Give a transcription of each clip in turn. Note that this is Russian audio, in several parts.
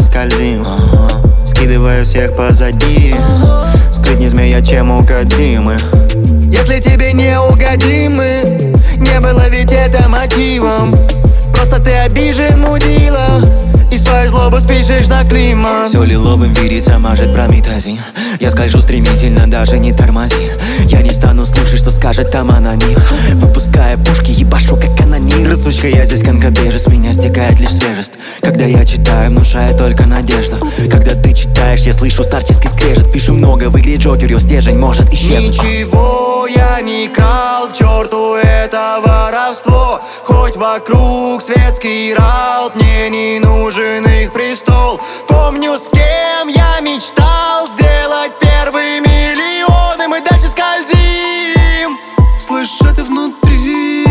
скользим. Скидываю всех позади. Скрыть не змея, чем угодим мы. Если тебе не угодим мы, не было ведь это мотивом. Просто ты обижен, мудила, и свою злобу спишешь на климат. Все лиловым видится, мажет прометазин. Я скольжу стремительно, даже не тормози. Я не стану слушать, что скажет там аноним. Выпуская пушки, ебашу как аноним. Сучка, я здесь конкобежец, с меня стекает лишь свежесть. Когда я читаю, внушает только надежду. Когда ты читаешь, я слышу старческий скрежет. Пишу много, в игре Джокер, ее стержень может исчезнуть. Ничего я не крал, к черту это воровство. Хоть вокруг светский раут, мне не нужен их престол. Помню, с кем я мечтал сделать первый миллион, и мы дальше скользим. Слышь, это внутри.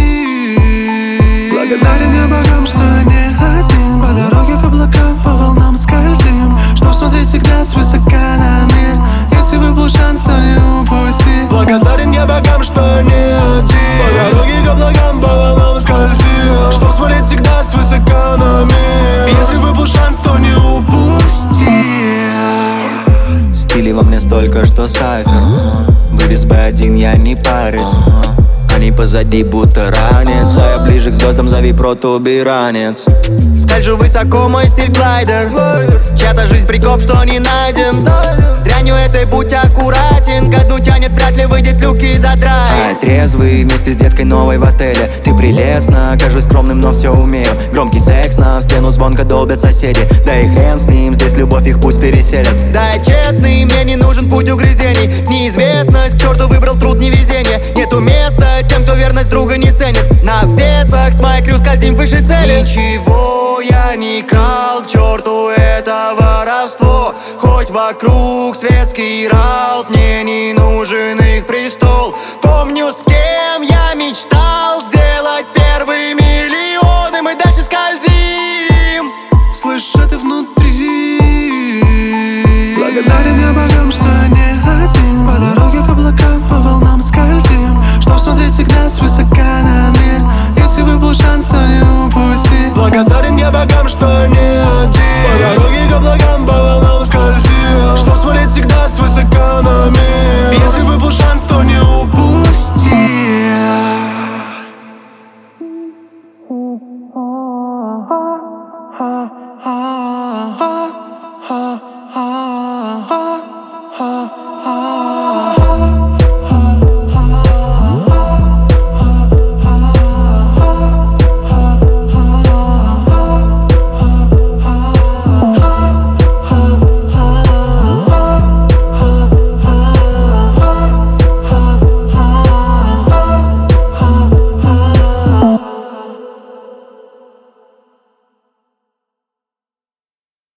Благодарен я богам, что не один. По дороге к облакам, по волнам скользим, чтоб смотреть всегда свысока на мир. Если выпал шанс, то не упусти. Благодарен я богам, что не один. По дороге к облакам, по волнам скользим, чтоб смотреть всегда свысока на мир. Если выпал шанс, то не упусти. Стилей во мне столько, что сайфер. Вывез B1, я не парюсь. Они позади будто ранец, а я ближе к звездам, зови протуберанец. Скольжу высоко, мой стиль глайдер. Чья-то жизнь прикоп, что не найден. С дрянью этой будь аккуратен. Ко дну тянет, вряд ли выйдет люк и задрает. Трезвый, вместе с деткой новой в отеле. Ты прелестна, кажусь скромным, но все умею. Громкий секс, на в стену звонко долбят соседи. Да и хрен с ним, здесь любовь их пусть переселят. Да, я честный, мне не нужен путь угрызений. Неизвестность, к черту выбрал труд невезения. Нету места тем, кто верность друга не ценит. На весах с моей крю скользим выше цели. Ничего я не крал, к черту это воровство. Хоть вокруг светский раут, не